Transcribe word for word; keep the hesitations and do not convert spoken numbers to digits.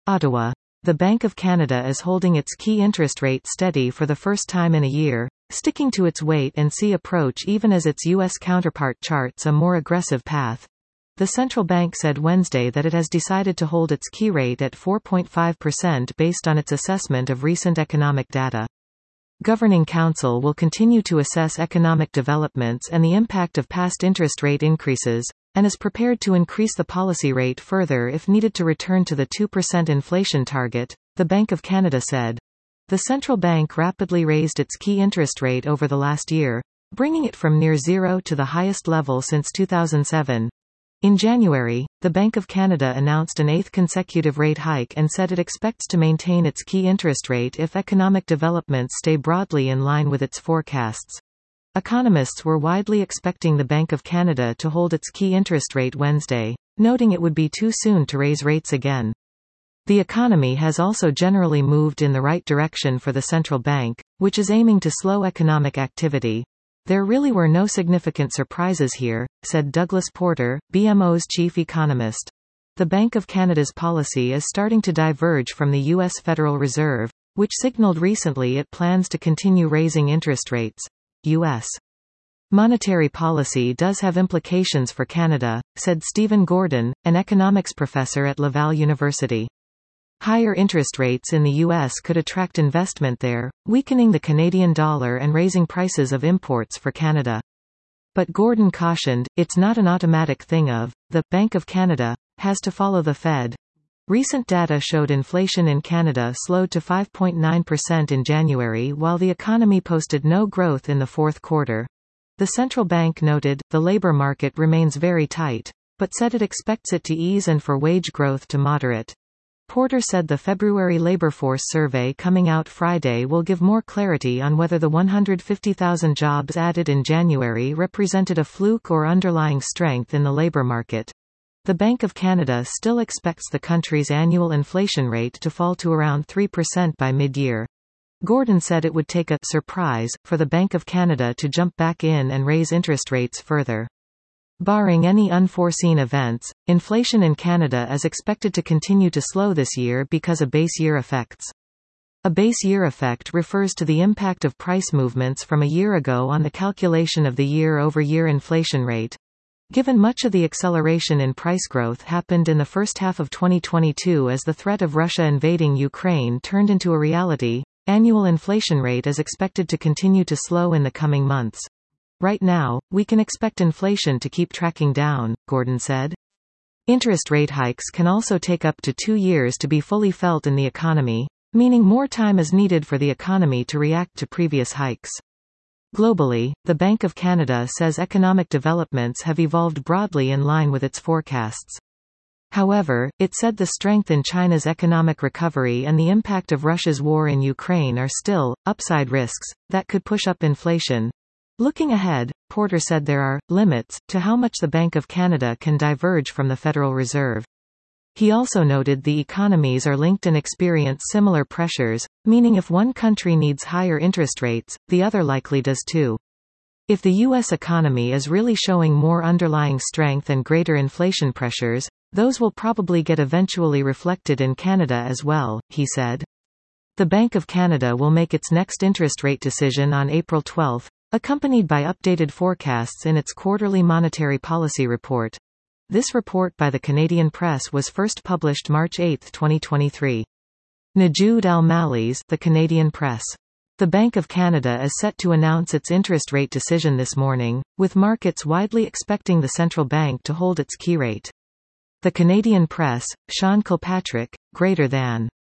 Ottawa. The Bank of Canada is holding its key interest rate steady for the first time in a year, sticking to its wait-and-see approach even as its U S counterpart charts a more aggressive path. The central bank said Wednesday that it has decided to hold its key rate at four point five percent based on its assessment of recent economic data. Governing Council will continue to assess economic developments and the impact of past interest rate increases, and is prepared to increase the policy rate further if needed to return to the two percent inflation target, the Bank of Canada said. The central bank rapidly raised its key interest rate over the last year, bringing it from near zero to the highest level since two thousand seven. In January, the Bank of Canada announced an eighth consecutive rate hike and said it expects to maintain its key interest rate if economic developments stay broadly in line with its forecasts. Economists were widely expecting the Bank of Canada to hold its key interest rate Wednesday, noting it would be too soon to raise rates again. The economy has also generally moved in the right direction for the central bank, which is aiming to slow economic activity. There really were no significant surprises here, said Douglas Porter, B M O's chief economist. The Bank of Canada's policy is starting to diverge from the U S Federal Reserve, which signaled recently it plans to continue raising interest rates. U S monetary policy does have implications for Canada, said Stephen Gordon, an economics professor at Laval University. Higher interest rates in the U S could attract investment there, weakening the Canadian dollar and raising prices of imports for Canada. But Gordon cautioned, it's not an automatic thing of, the Bank of Canada has to follow the Fed. Recent data showed inflation in Canada slowed to five point nine percent in January while the economy posted no growth in the fourth quarter. The central bank noted, the labor market remains very tight, but said it expects it to ease and for wage growth to moderate. Porter said the February labor force survey coming out Friday will give more clarity on whether the one hundred fifty thousand jobs added in January represented a fluke or underlying strength in the labor market. The Bank of Canada still expects the country's annual inflation rate to fall to around three percent by mid-year. Gordon said it would take a surprise for the Bank of Canada to jump back in and raise interest rates further. Barring any unforeseen events, inflation in Canada is expected to continue to slow this year because of base year effects. A base year effect refers to the impact of price movements from a year ago on the calculation of the year-over-year inflation rate. Given much of the acceleration in price growth happened in the first half of twenty twenty-two as the threat of Russia invading Ukraine turned into a reality, annual inflation rate is expected to continue to slow in the coming months. Right now, we can expect inflation to keep tracking down, Gordon said. Interest rate hikes can also take up to two years to be fully felt in the economy, meaning more time is needed for the economy to react to previous hikes. Globally, the Bank of Canada says economic developments have evolved broadly in line with its forecasts. However, it said the strength in China's economic recovery and the impact of Russia's war in Ukraine are still upside risks that could push up inflation. Looking ahead, Porter said there are limits to how much the Bank of Canada can diverge from the Federal Reserve. He also noted the economies are linked and experience similar pressures, meaning if one country needs higher interest rates, the other likely does too. If the U S economy is really showing more underlying strength and greater inflation pressures, those will probably get eventually reflected in Canada as well, he said. The Bank of Canada will make its next interest rate decision on April twelfth, accompanied by updated forecasts in its quarterly monetary policy report. This report by the Canadian Press was first published March eighth twenty twenty-three. Najoud Al-Malli's The Canadian Press. The Bank of Canada is set to announce its interest rate decision this morning, with markets widely expecting the central bank to hold its key rate. The Canadian Press, Sean Kilpatrick, greater than